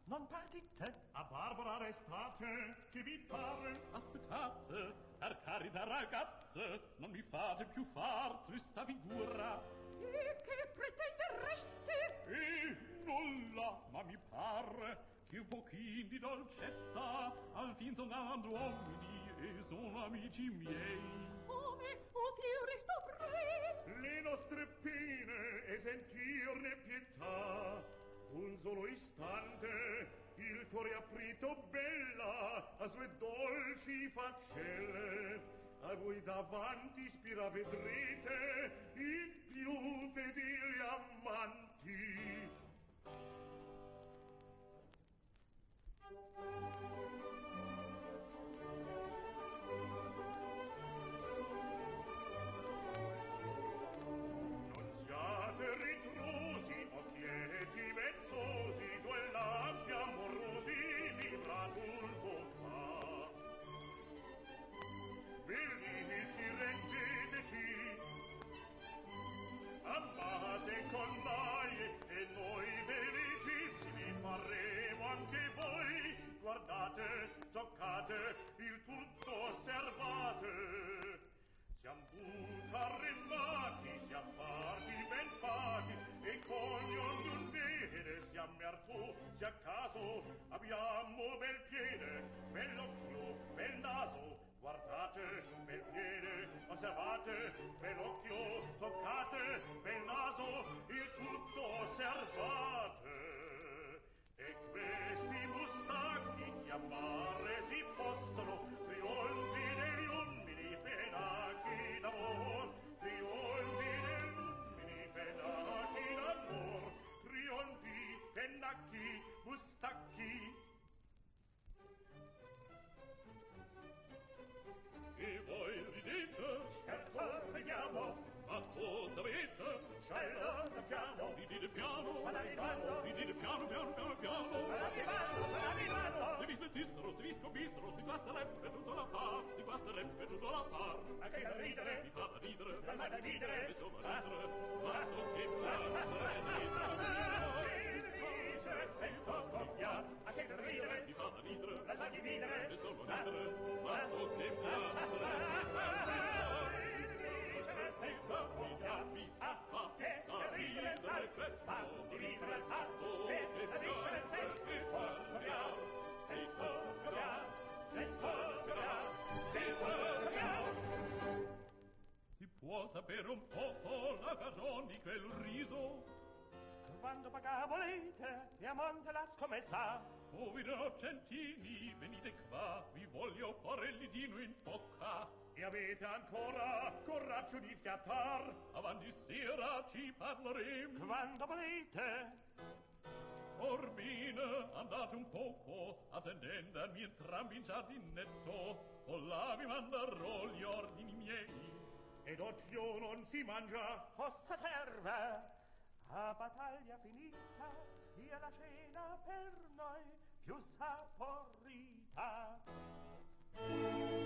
Non partite? A Barbara restate, che vi pare? Aspettate, per carità ragazze, non mi fate più far trista figura. E che pretendereste? E nulla, ma mi pare che un pochin di dolcezza al fin son galanti uomini e sono amici miei. Come potere dovrei? Le nostre pene e sentirne pietà. Un solo istante il cuore aprito bella a sue dolci faccelle. A voi davanti ispira vedrete i più fedeli amanti. Non siate ritrosi, occhietti vezzosi, due lampi amorosi vibra tulpo qua. Felici rendeteci, amate con noi e noi felicissimi faremo anche voi. Guardate, toccate, il tutto osservate. Siam tutta arrendati, siam farti ben fatti, e con ognuno bene siam mertù, se a caso abbiamo bel piede, bell'occhio, bel naso. Guardate, bel piede, osservate, bell'occhio, toccate, bel naso, il tutto osservate. E questi mustacchi chiamare si possono trionfi degli umili penati d'amor, trionfi degli umili penati d'amor, trionfi, pennacchi, mustacchi. E voi ridete? Certo, vediamo. Ma cosa avete? Cioè lo sappiamo. Ridite piano, Paladivano. ridite piano, piano, piano, piano. Paladivano. Se vi sentissero, se vi scopissero, si guasterebbe tutto la par, si guasterebbe tutto la par. Ma che da ridere? Mi fa da ridere, Ma da ridere? e sono ridere, ma so che piace, Sento scoppiar, a che da ridere? mi fa da ridere, Da dividere? e sono ridere, ma so che piace. Sento scoppiar, Mi fa che da ridere? Fa dividere il passo, e da ridere sento scoppiar, sento scoppiar, sento scoppiar, sento scoppiar. Si può sapere un poco la cagione di quel riso? Quando pagavo l'ete, e a monte la scommessa. Poveri innocentini, venite qua, vi voglio fare il lidino in bocca. E avete ancora coraggio di fiattar? Avanti sera ci parleremo. Quando volete. Orbine, andate un poco, attendendomi entrambi in giardinetto, o là vi manderò gli ordini miei. Ed oggi non si mangia? Cosa serve? A battaglia finita, sia la cena per noi più saporita.